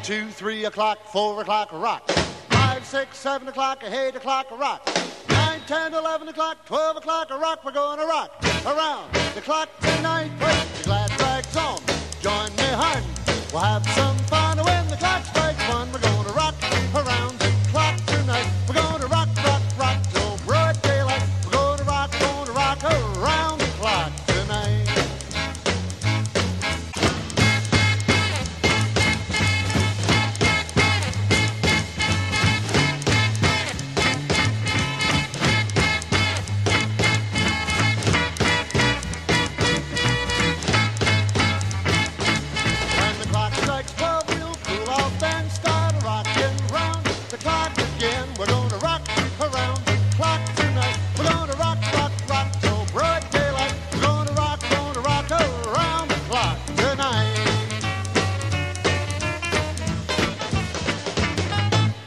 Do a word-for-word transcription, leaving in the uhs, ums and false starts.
two, three o'clock, four o'clock, rock. Five, six, seven o'clock, eight o'clock, rock. Nine, ten, eleven o'clock, twelve o'clock, rock. We're going to rock around the clock tonight. Wait, the glad rags on. Join me, hun. We'll have some fun when the clock strikes one. We're going